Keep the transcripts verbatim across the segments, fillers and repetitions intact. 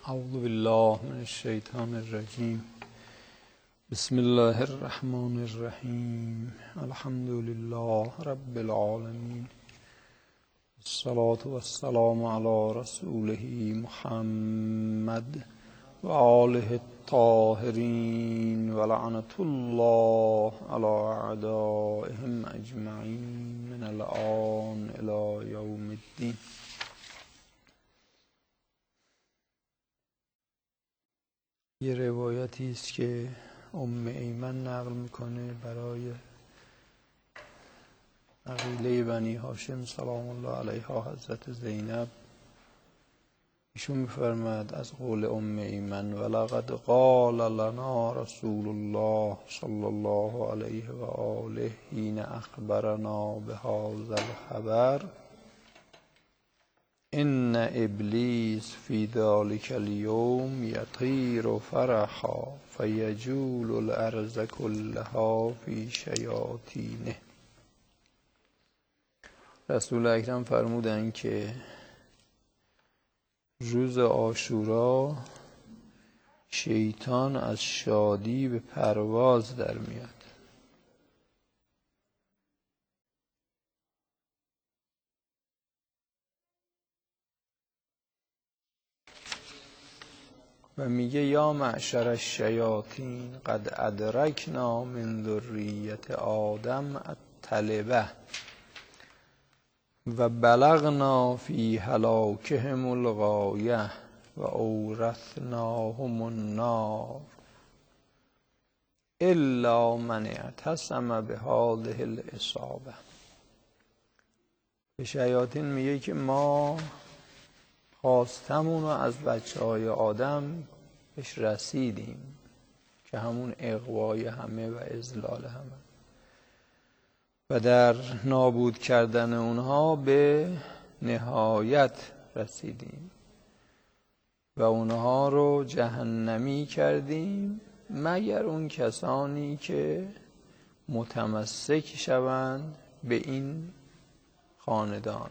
اعوذ بالله من الشیطان الرجیم. بسم الله الرحمن الرحیم. الحمد لله رب العالمین. الصلاة والسلام علی رسوله محمد و آله الطاهرین و لعنة الله علی اعدائهم اجمعین من الآن الی یوم الدین. یه روایتی است که ام ایمن نقل میکنه برای عقیله بنی هاشم سلام الله علیها حضرت زینب. ایشون میفرماد از قول ام ایمن: ولقد قال لنا رسول الله صلی الله علیه و آله حین اخبرنا بهذا الخبر ان ابلیس فی ذلک اليوم یطیر فرحا فیجول الارض كلها فی شیاطینه. رسول اکرم فرمودند که روز عاشورا شیطان از شادی به پرواز در میاد و میگه: یا معشر الشیاطین قد ادرکنا من ذریت آدم الطلبه و بلغنا فی هلاکهم الغایه و اورثناهم النار الا من اعتصم بهذه الاصابه. به شیاطین میگه که ما خواستمون رو از بچه های آدم بهش رسیدیم که همون اغوای همه و اذلال همه و در نابود کردن اونها به نهایت رسیدیم و اونها رو جهنمی کردیم مگر اون کسانی که متمسک شوند به این خاندان.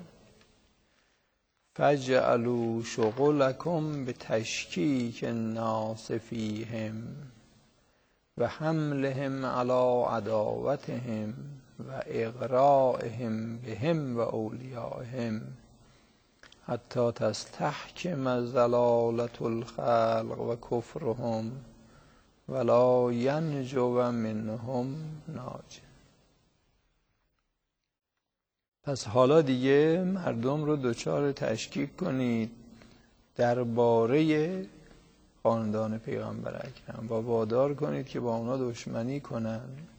فجعلوا شغلکم بتشکیک الناس فیهم و حملهم علی عداوتهم و اغرائهم بهم و اولیائهم حتی تستحکم ضلالة الخلق و کفرهم ولا ینجو منهم ناج. پس حالا دیگه مردم رو دچار تشکیک کنید درباره خاندان پیغمبر اکرم و وادار کنید که با اونا دشمنی کنن،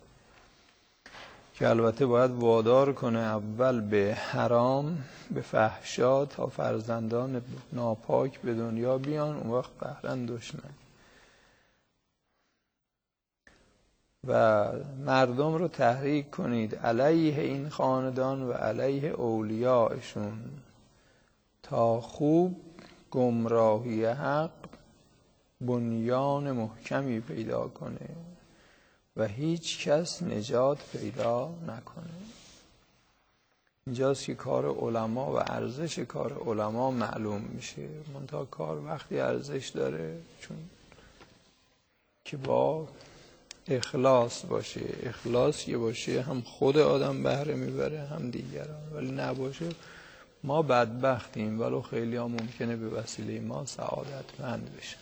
که البته باید وادار کنه اول به حرام، به فحشا تا فرزندان ناپاک به دنیا بیان، اون وقت قهرن دشمن. و مردم رو تحریک کنید علیه این خاندان و علیه اولیاءشون تا خوب گمراهی حق بنیان محکمی پیدا کنه و هیچ کس نجات پیدا نکنه. اینجاست که کار علما و ارزش کار علما معلوم میشه. منتها کار وقتی ارزش داره چون که با اخلاص باشه. اخلاص یه باشه هم خود آدم بهره میبره هم دیگران، ولی نباشه ما بدبختیم ولو خیلی ها ممکنه به وسیله ما سعادتمند بشن.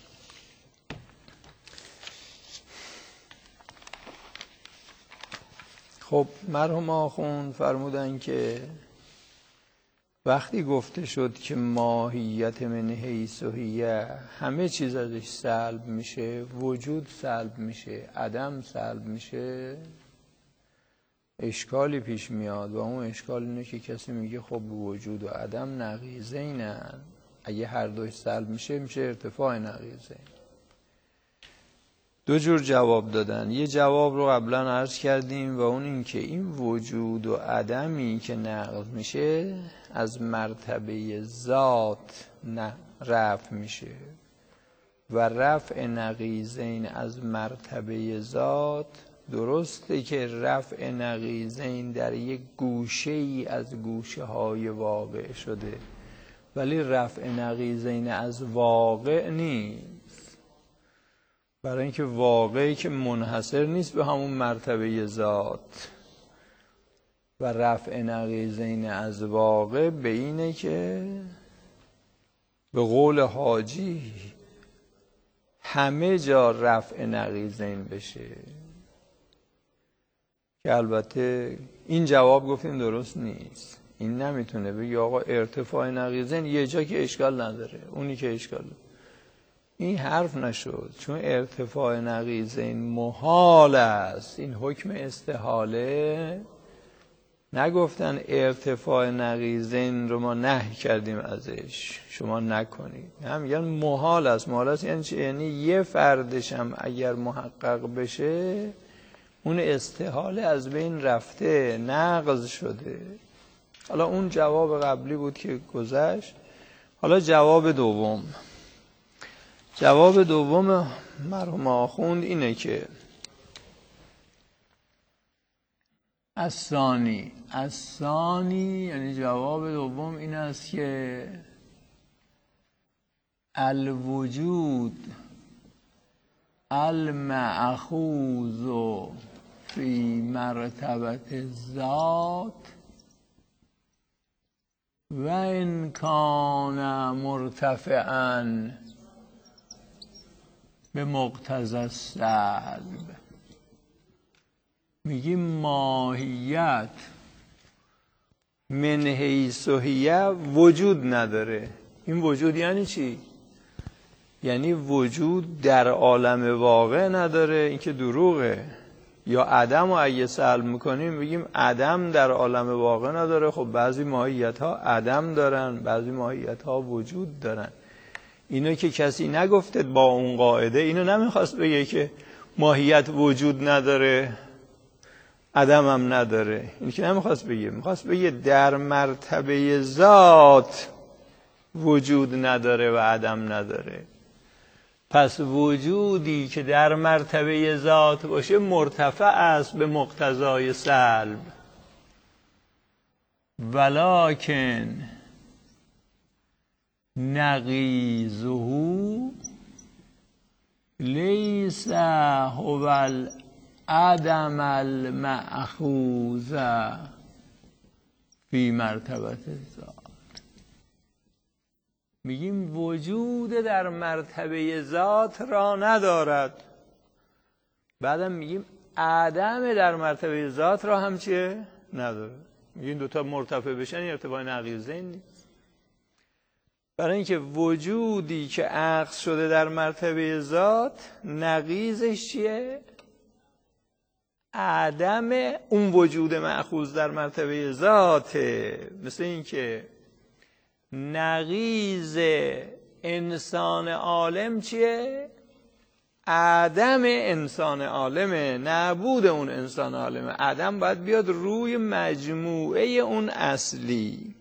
خب مرحوم آخوند فرمودن که وقتی گفته شد که ماهیت من حیث و هیه همه چیز ازش سلب میشه، وجود سلب میشه، عدم سلب میشه، اشکالی پیش میاد و اون اشکال اینه که کسی میگه خب وجود و عدم نقیضینن، اگه هر دوش سلب میشه میشه ارتفاع نقیضین. دو جور جواب دادن. یه جواب رو قبلا عرض کردیم و اون این که این وجود و عدمی که نقض میشه از مرتبه ذات رفع میشه و رفع نقیضین از مرتبه ذات. درسته که رفع نقیضین در یک گوشه ای از گوشه های واقع شده، ولی رفع نقیضین از واقع نیست، برای اینکه واقعی که منحصر نیست به همون مرتبه ذات، و رفع نقیضین از واقع به اینه که به قول حاجی همه جا رفع نقیضین بشه، که البته این جواب گفتیم درست نیست. این نمیتونه بگی آقا ارتفاع نقیضین یه جا که اشکال نداره، اونی که اشکال داره. این حرف نشد، چون ارتفاع نقیضین محال است. این حکم استحاله نگفتن ارتفاع نقیضین رو ما نهی کردیم ازش شما نکنید، هم میگن محال است. محال است یعنی چی؟ یعنی یه فردش هم اگر محقق بشه اون استحاله از بین رفته، نقض شده. حالا اون جواب قبلی بود که گذشت. حالا جواب دوم. جواب دوم مرحوم آخوند اینه که الثانی الثانی یعنی جواب دوم این است که الوجود المأخوذ فی مرتبت الذات و ان کان مرتفعا به مقتضی السلب. میگیم ماهیت من حیث هی وجود نداره. این وجود یعنی چی؟ یعنی وجود در عالم واقع نداره، این که دروغه. یا عدم رو اگه سلب میکنیم بگیم عدم در عالم واقع نداره. خب بعضی ماهیت ها عدم دارن، بعضی ماهیت ها وجود دارن. اینو که کسی نگفته با اون قاعده، اینو نمیخواست بگه که ماهیت وجود نداره عدم هم نداره. این که نمیخواست بگه، میخواست بگه در مرتبه ذات وجود نداره و عدم نداره. پس وجودی که در مرتبه ذات باشه مرتفع است به مقتضای سلب، ولکن نقیضه لیس هو العدم المأخوذ فی مرتبه ذات. میگیم وجود در مرتبه ذات را ندارد، بعدم میگیم عدم در مرتبه ذات را هم چیه؟ نداره. میگیم دوتا مرتفع بشن ارتفاع نقیضین نیست، برای اینکه وجودی که عکس شده در مرتبه ذات نقیضش چیه؟ عدم اون وجود مأخوذ در مرتبه ذاته. مثل اینکه نقیض انسان عالم چیه؟ عدم انسان عالمه، نبود اون انسان عالمه. عدم باید بیاد روی مجموعه اون اصلی،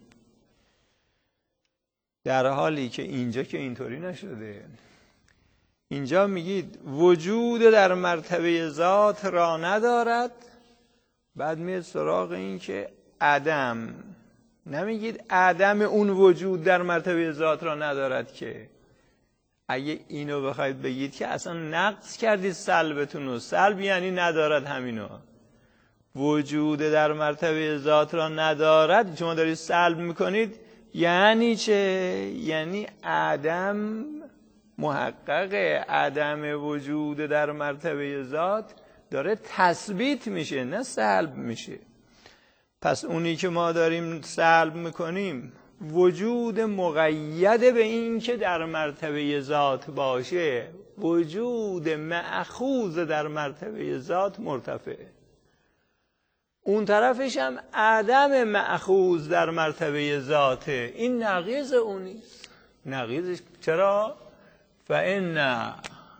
در حالی که اینجا که اینطوری نشده. اینجا میگید وجود در مرتبه ذات را ندارد، بعد میاد سراغ این که عدم. نمیگید عدم اون وجود در مرتبه ذات را ندارد، که اگه اینو بخواید بگید که اصلا نقص کردید سلبتون رو. سلب یعنی ندارد، همینو. وجود در مرتبه ذات را ندارد شما دارید سلب میکنید، یعنی چه؟ یعنی عدم محقق، عدم وجود در مرتبه ذات داره تثبیت میشه نه سلب میشه. پس اونی که ما داریم سلب میکنیم وجود مقید به این که در مرتبه ذات باشه، وجود مأخوذ در مرتبه ذات مرتفعه. اون طرفش هم عدم مأخوذ در مرتبه ذاته. این نقیض اونیست. نقیضش چرا؟ فإن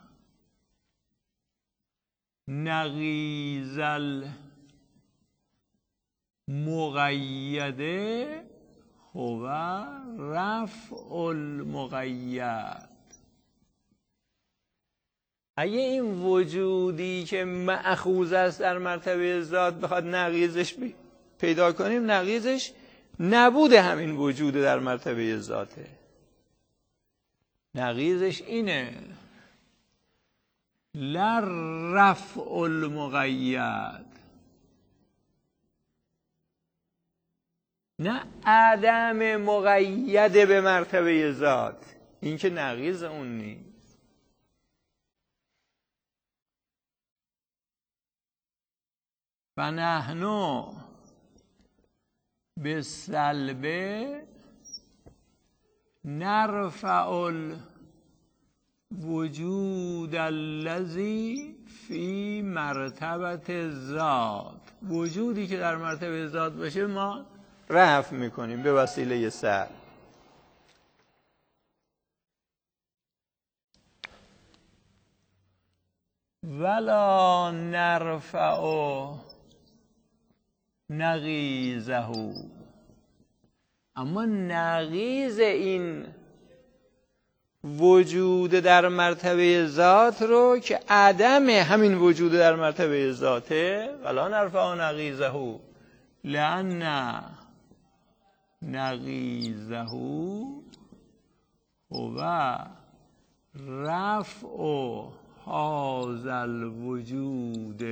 نقیض المقید هو رفع المقید. اگه این وجودی که مأخوذ است در مرتبه ذات بخواد نقیضش پیدا کنیم، نقیضش نبود همین وجود در مرتبه ذاته. نقیضش اینه لرفع المقید، نه عدم مقید به مرتبه ذات، این که نقیض اون نیست. فنحن بالسلب نرفع الوجود الذی فی مرتبه الذات، وجودی که در مرتبه ذات باشه ما رفع میکنیم به وسیله سلب. ولا نرفع نقیضه، اما نقیض این وجود در مرتبه ذات رو که عدم همین وجود در مرتبه ذاته، ولا نرفع نقیضه لأن نقیضه هو رفع هذا الوجود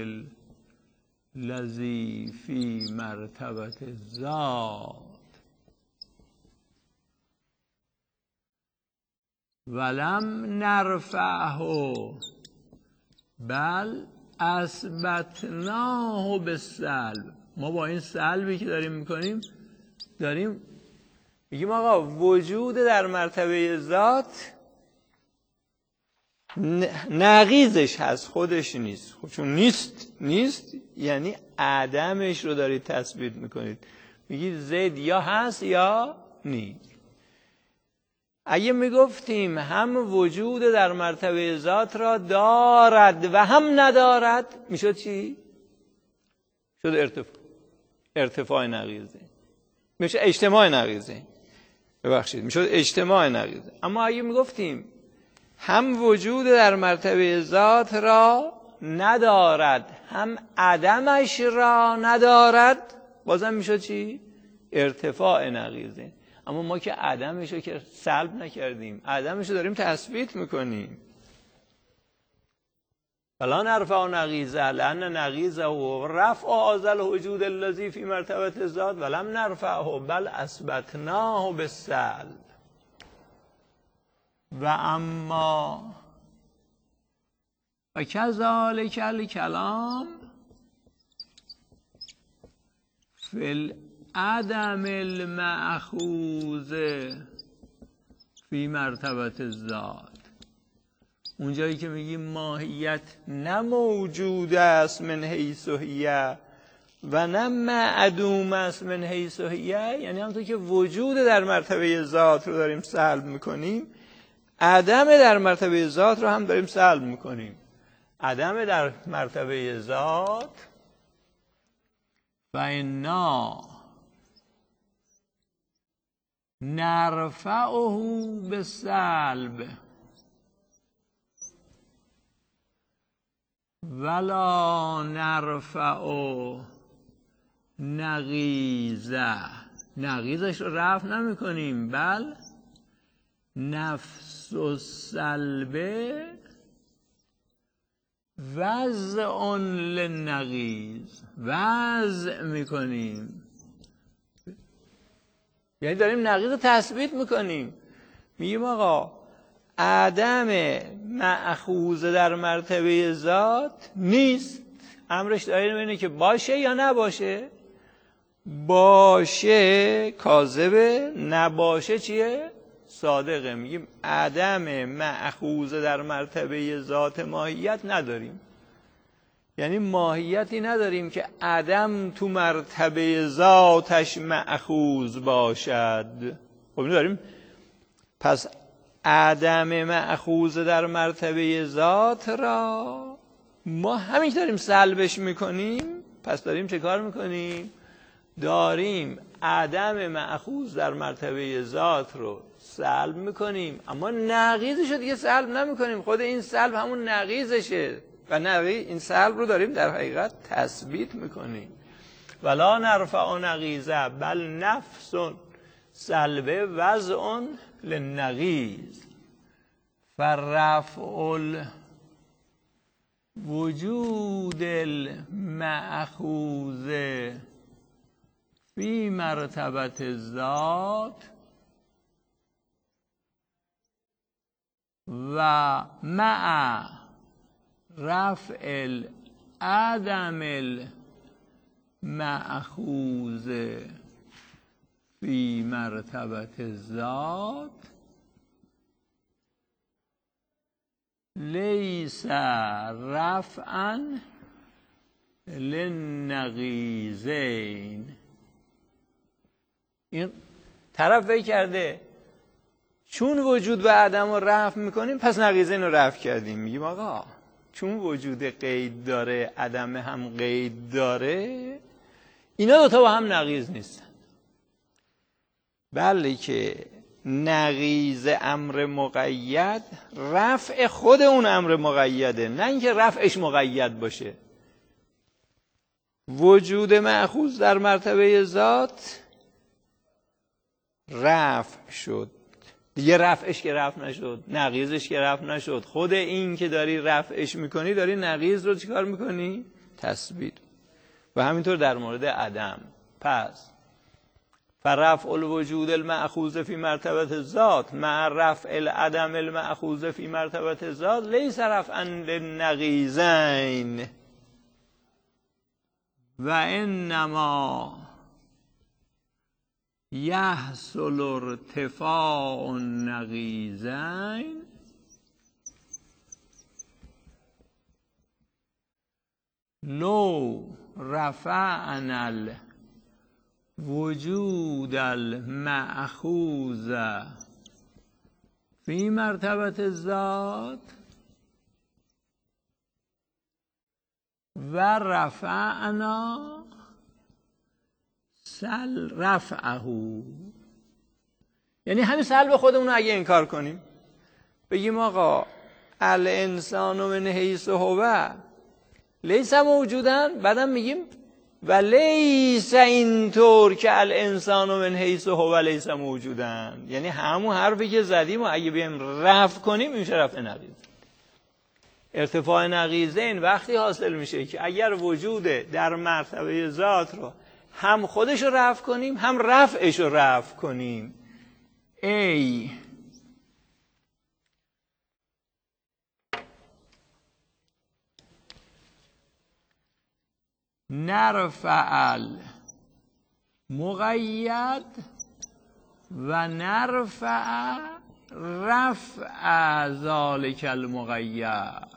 الذی فی مرتبه الذات ولم نرفعه بل اثبتناه بالسلب. ما با این سلبی که داریم میکنیم داریم میگیم آقا وجود در مرتبه ذات نقیضش هست، خودش نیست. خب چون نیست نیست یعنی عدمش رو دارید تثبیت میکنید، میگید زید یا هست یا نیست. اگه میگفتیم هم وجود در مرتبه ذات را دارد و هم ندارد میشد چی؟ شد ارتفاع ارتفاع نقیضه، میشه اجتماع نقیضه، ببخشید میشد اجتماع نقیضه. اما اگه میگفتیم هم وجود در مرتبه ذات را ندارد هم عدمش را ندارد، بازم میشد چی؟ ارتفاع نقیضه. اما ما که عدمش رو که سلب نکردیم، عدمش رو داریم تثبیت میکنیم. فلا نرفع نقیضه لأن نقیضه رفع هذا الوجود الذی فی مرتبه الذات ولم نرفعه بل اثبتناه بالسلب. و اما و کذالک الکلام فی العدم المأخوذ فی مرتبه الذات، اونجایی که میگیم ماهیت نه موجود است من حیث هی و نه معدوم است من حیث هی، یعنی همونطور که وجود در مرتبه ذات رو داریم سلب میکنیم، عدم در مرتبه ذات رو هم داریم سلب میکنیم. عدم در مرتبه ذات و انا نرفعه بالسلب ولا نرفع نقیضه، نقیضش رو رفع نمی کنیم بل نفس السلب وضع للنقیض، وضع میکنیم، یعنی داریم نقیض رو تثبیت میکنیم. میگیم آقا عدم مأخوذ در مرتبه ذات نیست، امرش داریم اینه که باشه یا نباشه. باشه کاذبه، نباشه چیه؟ صادقه. میگیم عدم مأخوذ در مرتبه ذات ماهیت نداریم، یعنی ماهیتی نداریم که عدم تو مرتبه ذاتش مأخوذ باشد. خب داریم پس عدم مأخوذ در مرتبه ذات را ما همین داریم سلبش میکنیم. پس داریم چه کار میکنیم؟ داریم عدم مأخوذ در مرتبه ذات رو سلب میکنیم، اما نقیضش رو دیگه سلب نمیکنیم. خود این سلب همون نقیضشه و نقیض این سلب رو داریم در حقیقت تثبیت میکنیم. ولا نرفع نقیزه بل نفس سلبه وضع للنقیز فرفع وجود المأخوذ فی مرتبة الذات و مع رفع العدم المأخوذ فی مرتبة الذات لیس رفعا للنقیضین. این طرف فکر کرده چون وجود و عدم رو رفع میکنیم پس نقیضین رو رفع کردیم. میگیم آقا چون وجود قید داره عدم هم قید داره اینا دوتا با هم نقیض نیستن، بله که نقیض امر مقید رفع خود اون امر مقیده، نه اینکه رفعش مقید باشه. وجود مأخوذ در مرتبه ذات رفع شد دیگه، رفعش که رفع نشد، نقیضش که رفع نشد، خود این که داری رفعش میکنی داری نقیض رو چیکار میکنی؟ تثبیت. و همینطور در مورد عدم. پس فرفع الوجود المأخوذ فی مرتبة الذات مع رفع العدم المأخوذ فی مرتبة الذات لیس رفعا للنقیضین و انما یحصل ارتفاع النقیضین لو رفعنا وجود المأخوذ فی مرتبة الذات و رفعنا سل رفعه، یعنی همین سلب خودمون رو اگه انکار کنیم بگیم آقا الانسان من حیث هو لیس موجودن، بعدم میگیم و لیس اینطور که الانسان من حیث هو لیس موجودن، یعنی همون حرفی که زدیم و اگه بیم رفع کنیم میشه رفع نقیض. ارتفاع نقیضین وقتی حاصل میشه که اگر وجود در مرتبه ذات رو هم خودش رو رفع کنیم هم رفعش رو رفع کنیم. ای نرفع مقید و نرفع رفع ذالک المقید.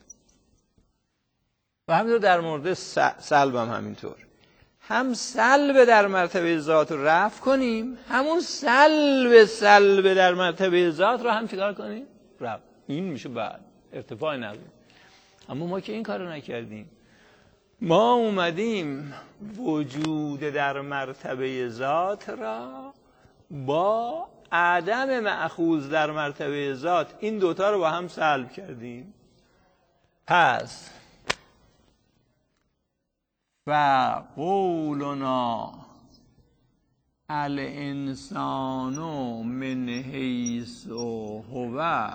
و همینطور در مورد سلب هم همینطور، هم سلب در مرتبه ذات رو رفع کنیم همون سلب سلب در مرتبه ذات رو هم چیکار کنیم؟ رفع. این میشه بعد ارتفاع نقیض. اما ما که این کارو نکردیم، ما اومدیم وجود در مرتبه ذات را با عدم مأخوذ در مرتبه ذات این دوتا رو با هم سلب کردیم. پس فقولنا الانسان من حیث هو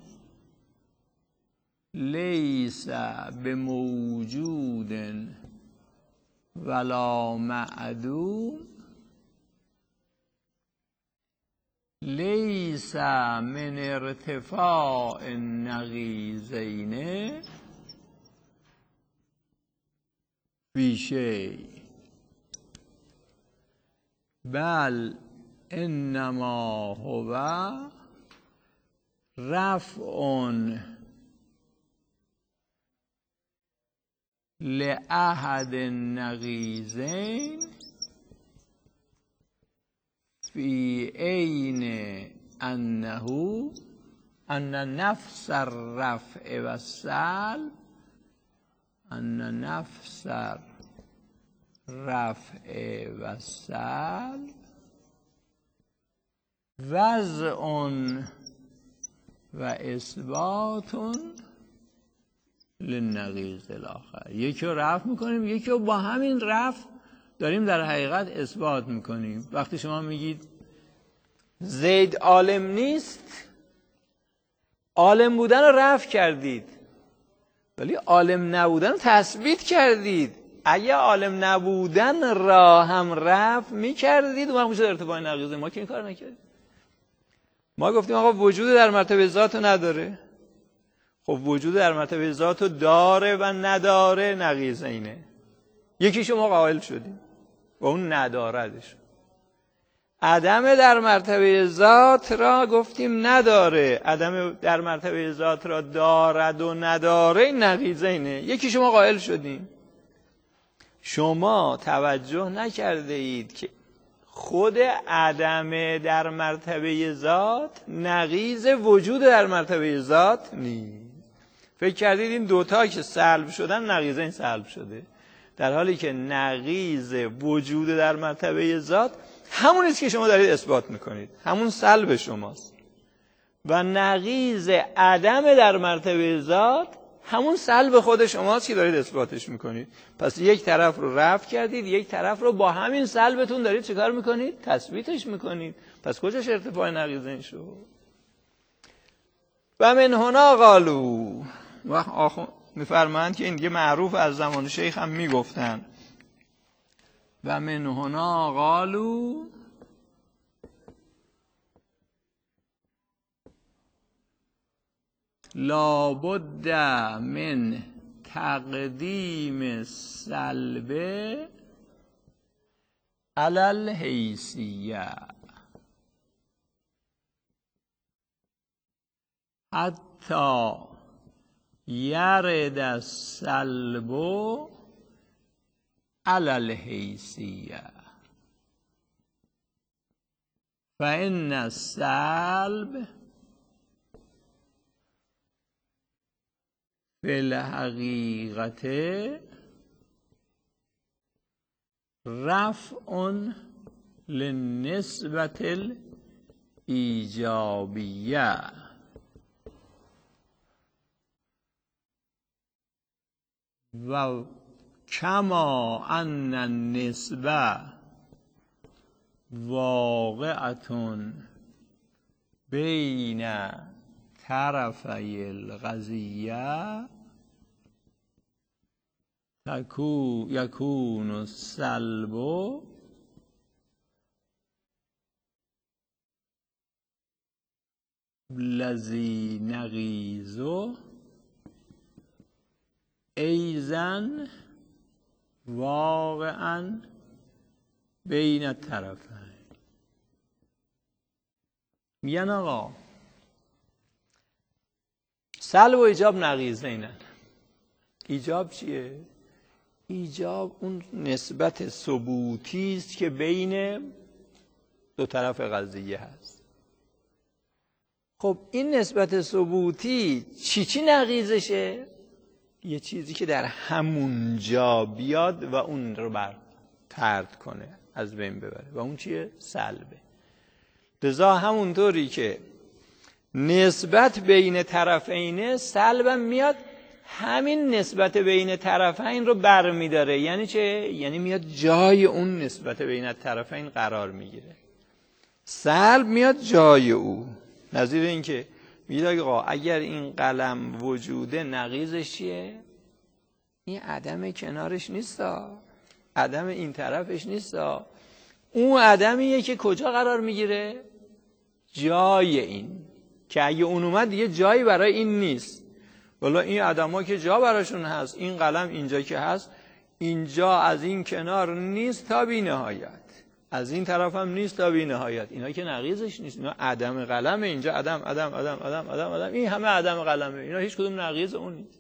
لیس بموجود ولا معدوم لیس من ارتفاع النقیضین فی شیء بل انما هو رفع لأحد النقیضین فی عین انه ان نفس الرفع و السلب ان نفس الرفع و السلب وضع و اثبات للنقیض الاخر. یکی رو رفع میکنیم یکی رو با همین رفع داریم در حقیقت اثبات میکنیم. وقتی شما میگید زید عالم نیست، عالم بودن رو رفع کردید، ولی عالم نبودن رو تثبیت کردید. اگه عالم نبودن را هم رفع میکردید اون وقت میشد ارتفاع نقیضه. ما که این کار نکردیم. ما گفتیم آقا وجود در مرتبه ذات رو نداره. خب وجود در مرتبه ذات رو داره و نداره نقیضه اینه. یکی شما قائل شدیم و اون نداردش. عدم در مرتبه ذات را گفتیم نداره، عدم در مرتبه ذات را دارد و نداره این نقیضه اینه. یکی شما قائل شدیم. شما توجه نکرده اید که خود عدم در مرتبه ذات نقیض وجود در مرتبه ذات نیست. فکر کردید این دوتا که سلب شدن نقیضه این سلب شده، در حالی که نقیض وجود در مرتبه ذات همون است که شما دارید اثبات میکنید، همون سلب شماست. و نقیض عدم در مرتبه ذات همون سلب خود شماست که دارید اثباتش میکنید. پس یک طرف رو رفع کردید، یک طرف رو با همین سلبتون دارید چیکار میکنید؟ تثبیتش میکنید. پس کجاش ارتفاع نقیضه این شد؟ و من هنا قالو، و آخون میفرمایند که این دیگه معروف از زمان شیخ هم میگفتن. و من هنا قالو لابد من تقدیم سلب علی الحیثیه حتی یرد السلب علی الحیثیه فإن السلب فی الحقیقت رفع للنسبة الایجابیه و کما ان النسبه واقعة بین طرفی القضیه تکو یکون السلب الذی نقیض ایضا واقعا بین الطرفین. میگن آقا سلب و ایجاب نقیضه اینن. ایجاب چیه؟ ایجاب اون نسبت ثبوتی است که بین دو طرف قضیه هست. خب این نسبت ثبوتی چی چی نقیضشه؟ یه چیزی که در همون جا بیاد و اون رو بر طرد کنه، از بین ببره، و اون چیه؟ سلبه. لذا همونطوری که نسبت بین طرفینه سلبم میاد، همین نسبت بین طرفین رو برمیداره. یعنی چه؟ یعنی میاد جای اون نسبت بین طرفین قرار میگیره. سلب میاد جای او. نظیر این که میگه آقا اگر این قلم وجوده نقیضش چیه؟ این عدم کنارش نیستا، عدم این طرفش نیستا، اون عدمیه که کجا قرار میگیره؟ جای این، که اگه اون اومد دیگه جایی برای این نیست. والا این عدم‌ها که جا براشون هست، این قلم اینجا که هست، اینجا از این کنار نیست تا بی نهایت، از این طرف هم نیست تا بی نهایت. اینا که نقیضش نیست، اینا عدم قلمه. اینجا عدم عدم عدم عدم عدم عدم، این همه عدم قلمه، اینا هیچ کدوم نقیض اون نیست.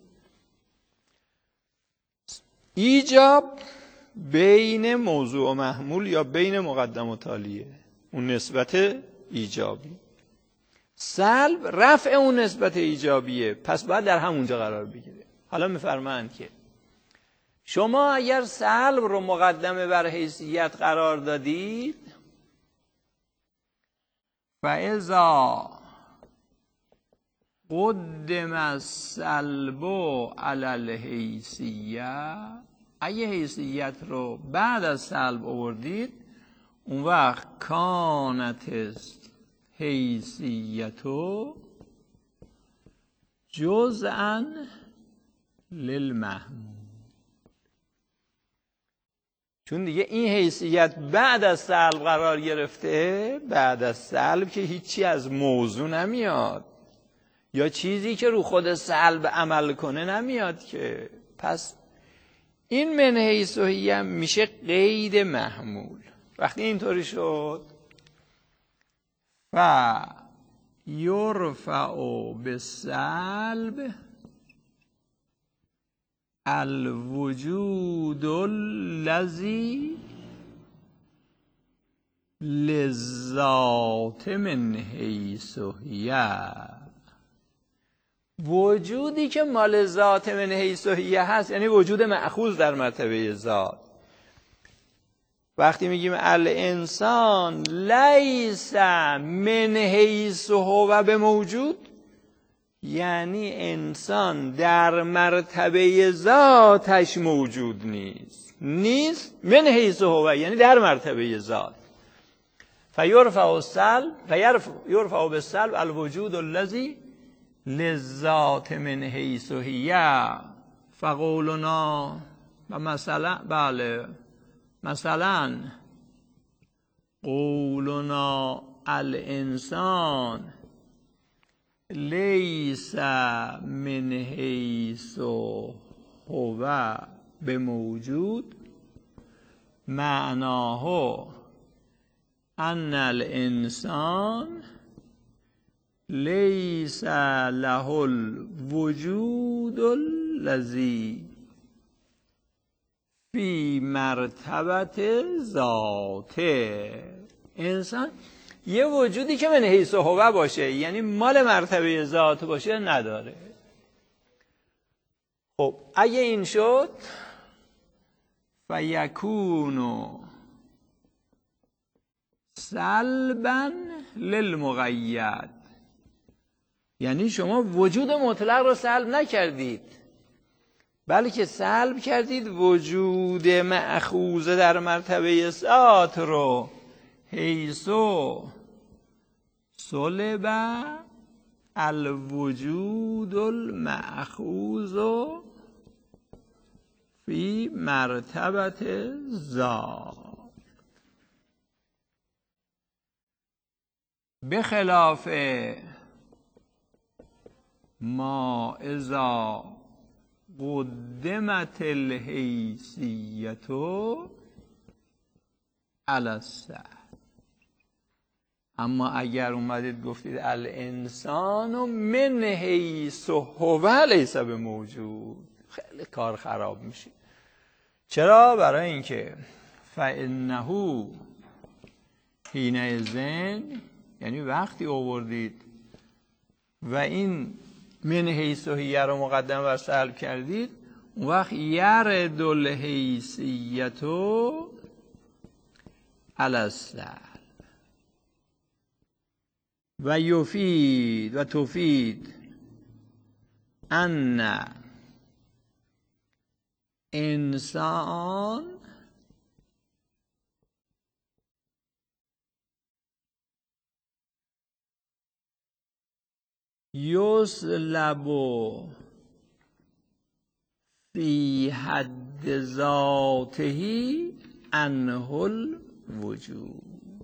ایجاب بین موضوع و محمول یا بین مقدم و تالیه، اون نسبت ایجابی. سلب رفع اون نسبت ایجابیه، پس باید در همونجا قرار بگیره. حالا میفرمایند که شما اگر سلب رو مقدمه بر حیثیت قرار دادید، فاذا قدم السلب علی الحیثیه اگه حیثیت رو بعد از سلب آوردید، اون وقت کانت است حیثیتو جزءا للمحمول. چون دیگه این حیثیت بعد از سلب قرار گرفته، بعد از سلب که هیچی از موضوع نمیاد یا چیزی که رو خود سلب عمل کنه نمیاد که، پس این من حیث و هی میشه قید محمول. وقتی اینطوری شد ف یرفع بالسلب الوجود الذی للذات من حیث و هی، وجودی که مال ذات من حیث و هی هست، یعنی وجود مأخوذ در مرتبه ذات. وقتی میگیم الانسان لیس من حیث هو به موجود، یعنی انسان در مرتبه ذاتش موجود نیست. نیست من حیث هو یعنی در مرتبه ذات. فیرفع السلب فیرفع بالسلب الوجود الذی للذات من حیث هی. فقولنا و مثلا بله مثلا قولنا الانسان لیس من حیث هو به موجود، معناه ان الانسان لیس له الوجود الذی فی مرتبت ذاته. انسان یه وجودی که من حیث و هو باشه، یعنی مال مرتبه ذات باشه، نداره. خب اگه این شد فیکون سلبا للمقید، یعنی شما وجود مطلق رو سلب نکردید، بلکه سلب کردید وجود مأخوذ در مرتبه ذات رو. حیثو سلب الوجود المأخوذ فی مرتبت ذات، بخلاف ما اذا قدمت الحیثیت علی السلب. اما اگر اومدید گفتید الانسان من حیث هو لیس بموجود، خیلی کار خراب میشه. چرا؟ برای اینکه فانه حینئذ، یعنی وقتی آوردید و این من حیث و هی رو مقدم بر سلب کردید، اون وقت یرد الحیثیت علی السلب و یفید و تفید ان انسان یسلب فی حد ذاته عنه الوجود.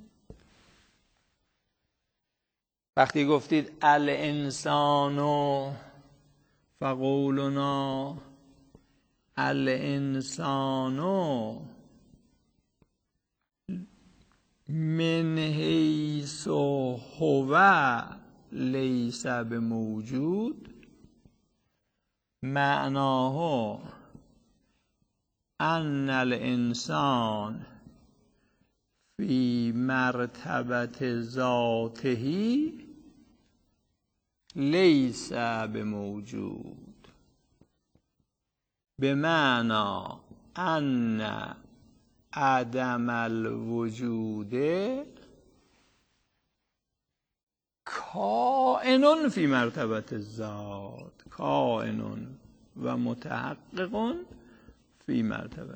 وقتی گفتید الانسان فقولنا الانسان من حیث هو لیس بموجود، معناه ان الانسان فی مرتبت ذاته لیس بموجود، به معنی ان عدم الوجود کائن فی مرتبت ذات، کائن و متحقق فی مرتبه.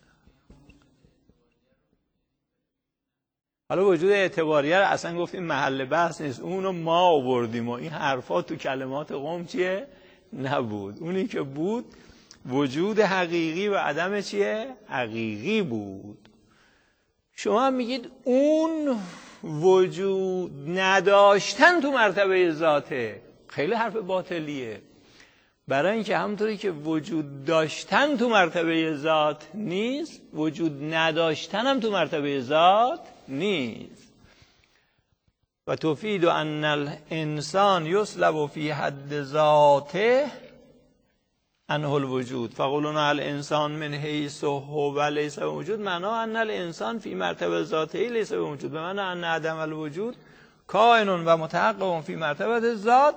حالا وجود اعتباریه رو اصلا گفتیم محل بحث نیست، اونو ما آوردیم و این حرفات تو کلمات قوم چیه؟ نبود. اونی که بود وجود حقیقی و عدم چیه؟ حقیقی بود. شما میگید اون وجود نداشتن تو مرتبه ذاته. خیلی حرف باطلیه، برای اینکه همونطوری که وجود داشتن تو مرتبه ذات نیست، وجود نداشتن هم تو مرتبه ذات نیست. و تفید ان الانسان یسلب فی حد ذاته عنه الوجود فقولنا الانسان من حیث هو لیس بوجود، معنا ان الانسان فی مرتبه ذاته لیس بوجود، به معنی ان عدم الوجود کائن و متحقق فی مرتبه ذات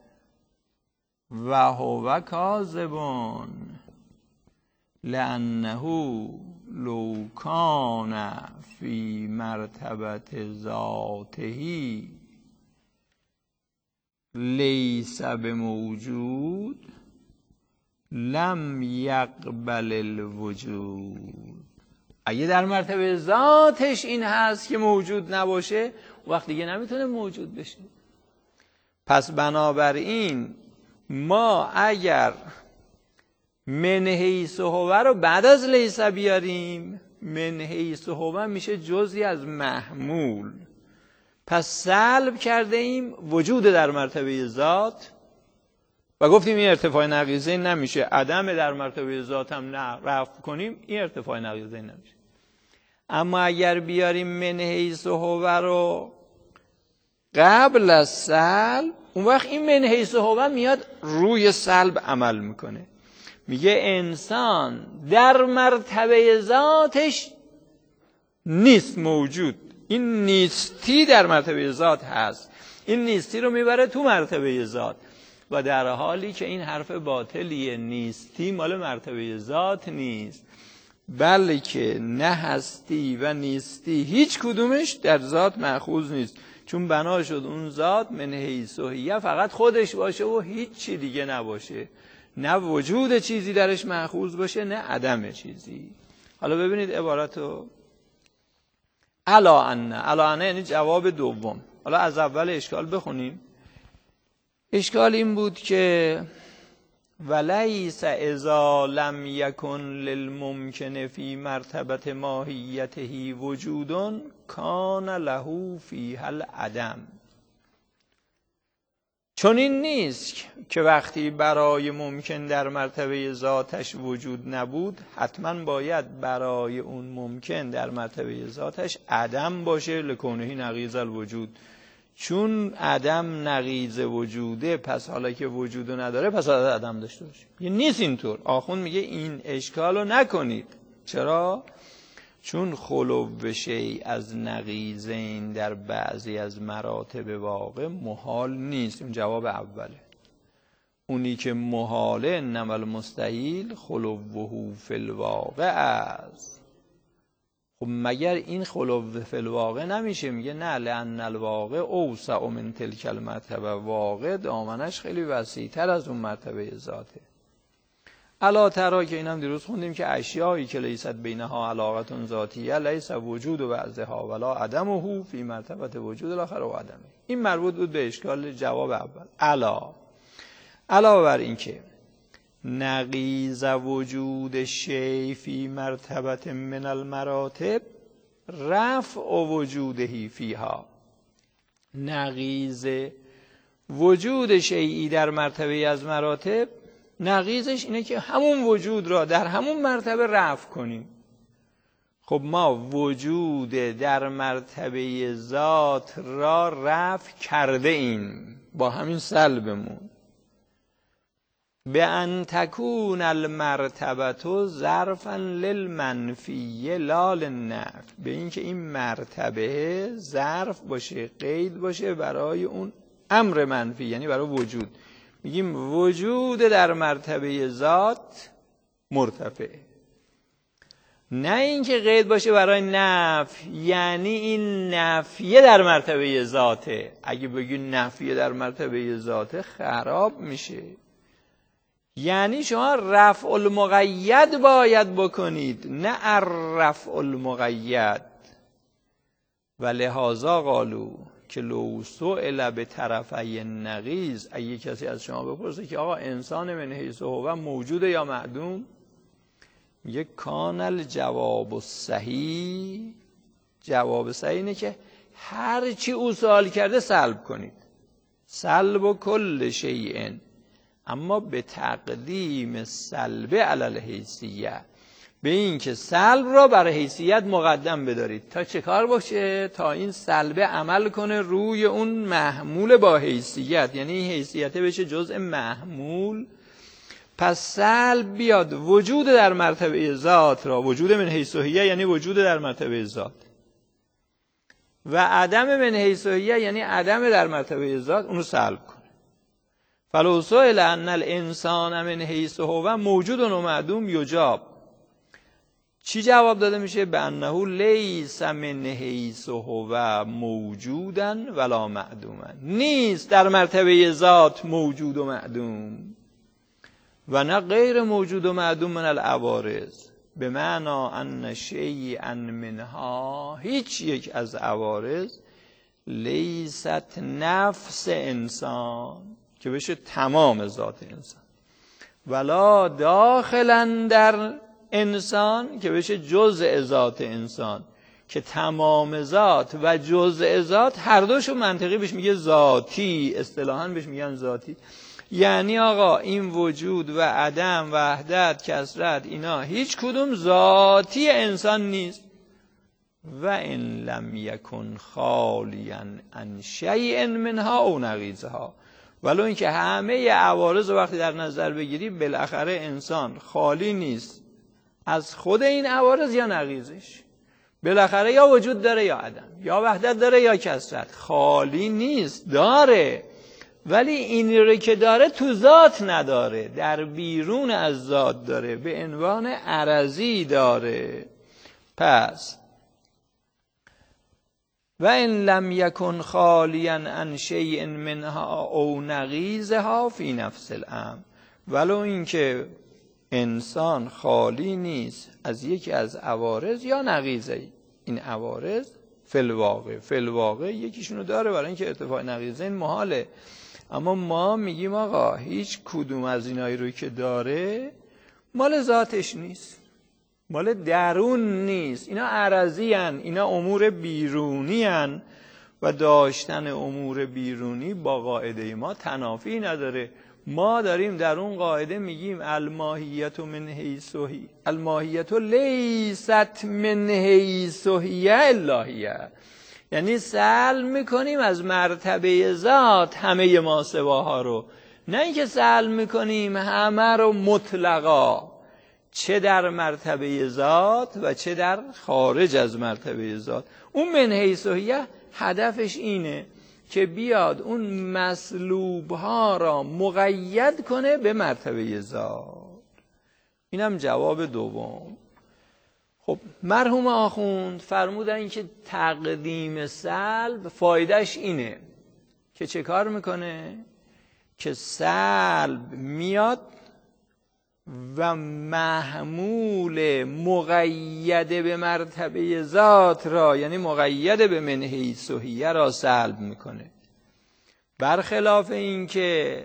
و هو کاذبون لانه لو کان فی مرتبه ذاته لیس بموجود لم یقبل الوجود. اگه در مرتبه ذاتش این هست که موجود نباشه، وقت دیگه نمیتونه موجود بشه. پس بنابراین ما اگر من حیث هو رو بعد از لیس بیاریم، من حیث هو میشه جزئی از محمول، پس سلب کرده ایم وجود در مرتبه ذات و گفتیم این ارتفاع نقیضه نمیشه. عدم در مرتبه ذات هم رفع کنیم، این ارتفاع نقیضه نمیشه. اما اگر بیاریم من حیث هو رو قبل از سلب، اون وقت این من حیث هو میاد روی سلب عمل میکنه. میگه انسان در مرتبه ذاتش نیست موجود، این نیستی در مرتبه ذات هست، این نیستی رو میبره تو مرتبه ذات، و در حالی که این حرف باطلیه. نیستی مال مرتبه ذات نیست، بلکه نه هستی و نیستی هیچ کدومش در ذات مأخوذ نیست، چون بنا شد اون ذات من حیث هی فقط خودش باشه و هیچ چی دیگه نباشه، نه وجود چیزی درش مأخوذ باشه نه عدم چیزی. حالا ببینید عبارتو الا ان، الا ان یعنی جواب دوم. حالا از اول اشکال بخونیم. اشکال این بود که ولیس اذا لم یکن للممکن فی مرتبه ماهیته وجود کان له فیها العدم. چون این نیست که وقتی برای ممکن در مرتبه ذاتش وجود نبود، حتما باید برای اون ممکن در مرتبه ذاتش عدم باشه، لکونه نقیض الوجود. چون عدم نقیض وجوده، پس حالا که وجودو نداره پس حالا عدم داشته باشه. یه نیست اینطور. آخوند میگه این اشکالو نکنید. چرا؟ چون خلو شیء از نقیضین در بعضی از مراتب واقع محال نیست. این جواب اوله. اونی که محاله انما المستحیل خلوه فی الواقع است. خب مگر این خلو فی الواقع نمیشه؟ میگه نه، لان الواقع اوسع من تلک المرتبه. واقع دامنش خیلی وسیع تر از اون مرتبه ذاته. الا ترا که اینم دیروز خوندیم که اشیایی که لیست بینها علاقه ذاتیه لیس وجود و بعضها ولا عدمه فی مرتبه وجود الاخر و عدمه. این مربوط بود به اشکال جواب اول. الا علاوه بر این که نقیض وجود شیء فی مرتبه من المراتب رفع وجوده فیها. نقیض وجود شیئی در مرتبه از مراتب، نقیضش اینه که همون وجود را در همون مرتبه رفع کنیم. خب ما وجود در مرتبه ذات را رفع کرده ایم با همین سلبمون. به ان تکون المرتبه ظرفا للمنفی لا للنفی. به این که این مرتبه ظرف باشه، قید باشه برای اون امر منفی، یعنی برای وجود. میگیم وجود در مرتبه ذات مرتفع، نه اینکه قید باشه برای نفی، یعنی این نفیه در مرتبه ذاته. اگه بگی نفیه در مرتبه ذاته خراب میشه، یعنی شما رفع المقید باید بکنید، نه الرفع المقید. و لهذا قالو که لو سئل به طرفی النقیض، اگه کسی از شما بپرسه که آقا انسان من حیث هو موجوده یا معدوم، میگه کان الجواب الصحیح، جواب صحیح اینه که هر چی او سوال کرده سلب کنید، سلب و کل شیء، اما به تقدیم سلب علی الحیثیه، به این که سلب را بر حیثیت مقدم بدارید. تا چه کار باشه؟ تا این سلب عمل کنه روی اون محمول با حیثیت، یعنی این حیثیت بشه جزء محمول. پس سلب بیاد وجود در مرتبه ذات را، وجود من حیث هی یعنی وجود در مرتبه ذات، و عدم من حیث هی یعنی عدم در مرتبه ذات، اونو سلب کنه. فلو سئل ان الانسان من حیث هو موجود و معدوم یجاب، چی جواب داده میشه؟ به انه لیس من حیث هو موجودا ولا معدوما، نیست در مرتبه ذات موجود و معدوم، و نه غیر موجود و معدوم من العوارض، به معنی ان شیئا منها، هیچ یک از عوارض، لیست نفس انسان که بشه تمام ذات انسان، ولا داخلا در انسان که بشه جزء ذات انسان، که تمام ذات و جزء ذات هر دوشو منطقی بهش میگه ذاتی، اصطلاحاً بهش میگن ذاتی. یعنی آقا این وجود و عدم، وحدت، کثرت، اینا هیچ کدوم ذاتی انسان نیست. و ان لم یکن خالیا عن شیء منها او نقیضها، ولو اینکه همه عوارض رو وقتی در نظر بگیری بالاخره انسان خالی نیست از خود این عوارض یا نقیضش، بالاخره یا وجود داره یا عدم، یا وحدت داره یا کثرت، خالی نیست، داره، ولی این رو که داره تو ذات نداره، در بیرون از ذات داره، به عنوان عرضی داره. پس و ان لم یکن خالیا عن شیء منها او نقیضها فی نفس الامر، ولو اینکه انسان خالی نیست از یکی از عوارض یا نقیضه این عوارض، فی الواقع فی الواقع یکیشونو داره، برای اینکه ارتفاع نقیضین محاله. اما ما میگیم آقا هیچ کدوم از اینایی رو که داره مال ذاتش نیست، مال درون نیست، اینا عرضی هن، اینا امور بیرونی هن، و داشتن امور بیرونی با قاعده ما تنافی نداره. ما داریم در اون قاعده میگیم الماهیت من حیث هی، الماهیت لیست من حیث هی الا هی، یعنی سلب میکنیم از مرتبه ذات همه ما سواها رو، نه اینکه سلب میکنیم همه رو مطلقا، چه در مرتبه ذات و چه در خارج از مرتبه ذات. اون من حیث هی هدفش اینه که بیاد اون مسلوب ها را مقید کنه به مرتبه ذات. اینم جواب دوم. خب مرحوم آخوند فرمودن که تقدیم سلب فایدهش اینه که چه کار میکنه؟ که سلب میاد و محمول مقید به مرتبه ذات را، یعنی مقید به من حیث هی را سلب میکنه، برخلاف این که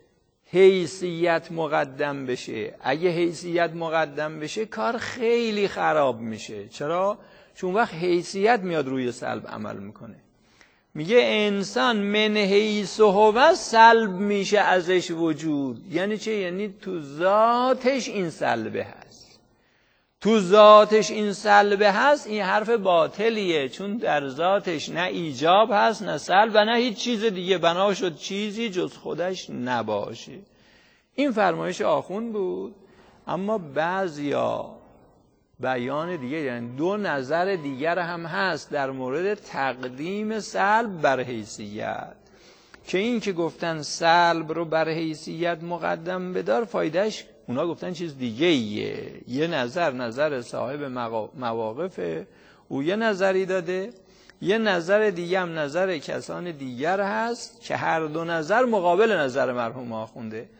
حیثیت مقدم بشه. اگه حیثیت مقدم بشه کار خیلی خراب میشه. چرا؟ چون وقت حیثیت میاد روی سلب عمل میکنه. میگه انسان من حیث هو سلب میشه ازش وجود. یعنی چه؟ یعنی تو ذاتش این سلبه هست. تو ذاتش این سلبه هست، این حرف باطلیه، چون در ذاتش نه ایجاب هست نه سلب و نه هیچ چیز دیگه، بنا شد چیزی جز خودش نباشه. این فرمایش آخوند بود. اما بعضیا بیان دیگه، یعنی دو نظر دیگر هم هست در مورد تقدیم سلب بر حیثیت، که این که گفتن سلب رو بر حیثیت مقدم بدار فایدهش، اونا گفتن چیز دیگه ایه. یه نظر نظر صاحب مواقفه، او یه نظری داده، یه نظر دیگه هم نظر کسان دیگر هست که هر دو نظر مقابل نظر مرحوم آخونده.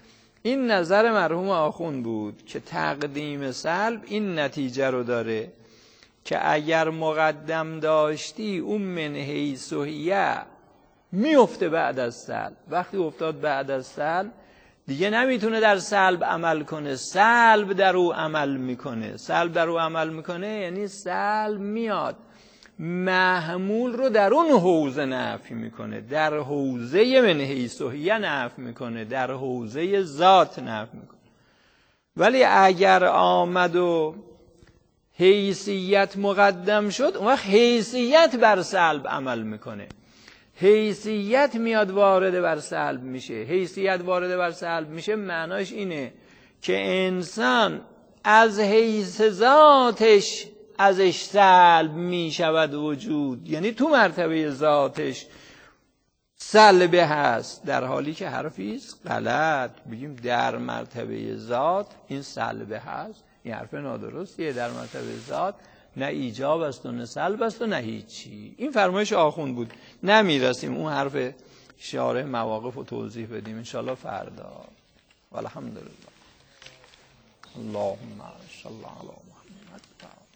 این نظر مرحوم آخوند بود که تقدیم سلب این نتیجه رو داره که اگر مقدم داشتی اون من حیث و هیه میفته بعد از سلب. وقتی افتاد بعد از سلب دیگه نمیتونه در سلب عمل کنه، سلب در او عمل میکنه. سلب در او عمل میکنه یعنی سلب میاد محمول رو در اون حوزه نفی میکنه، در حوزه من حیث و هیه نفی میکنه، در حوزه ذات نفی میکنه. ولی اگر آمد و حیثیت مقدم شد، اون وقت حیثیت بر سلب عمل میکنه، حیثیت میاد وارد بر سلب میشه. حیثیت وارد بر سلب میشه معناش اینه که انسان از حیث ذاتش ازش سلب میشود وجود، یعنی تو مرتبه ذاتش سلبه هست، در حالی که حرفیست غلط. بگیم در مرتبه ذات این سلبه هست، این حرف نادرستیه. در مرتبه ذات نه ایجاب است و نه سلب است و نه هیچی. این فرمایش آخوند بود. نمیرسیم اون حرف شارح مواقف رو توضیح بدیم انشاءالله فردا. والحمدلله. اللهم صل علی محمد.